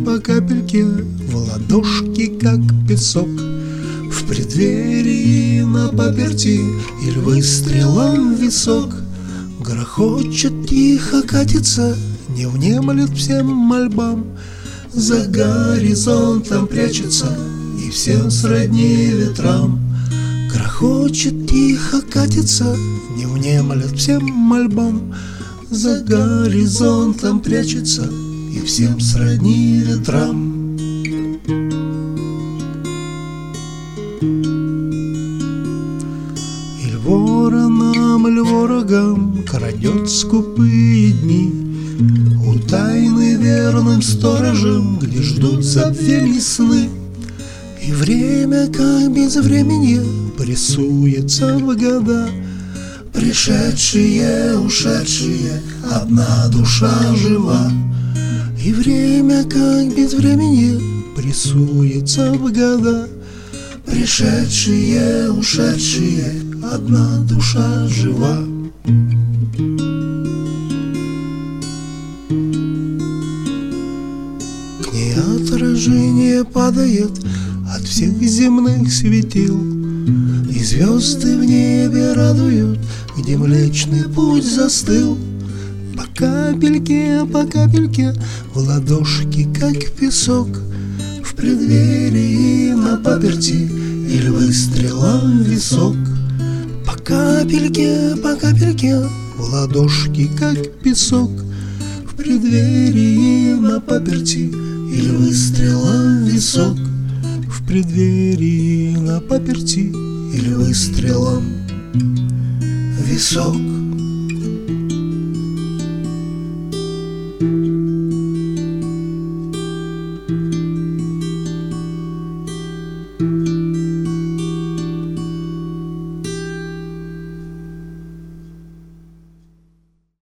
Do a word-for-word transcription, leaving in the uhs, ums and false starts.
по капельке в ладошки, как песок. В преддверии на паперти или выстрелом в висок. Грохочет, тихо катится, не внемлет всем мольбам. За горизонтом прячется и всем сродни ветрам. Грохочет, тихо катится, не внемлет всем мольбам. За горизонтом прячется и всем сродни ветрам. Иль воронам, иль ворогам крадет скупые дни, у тайны верным сторожем, где ждут забвенья сны. И время, как безвременье, прессуется в года. Пришедшие, ушедшие, одна душа жива. И время, как безвременье, прессуется в года. Пришедшие, ушедшие, одна душа жива. К ней отражение падает от всех земных светил, и звезды в небе радуют, где Млечный Путь застыл. По капельке, по капельке в ладошки, как песок. В преддверии на паперти или выстрелом в висок. По капельке, по капельке в ладошки, как песок. В преддверии на паперти или выстрелом в висок. В преддверии на паперти или выстрелом в висок.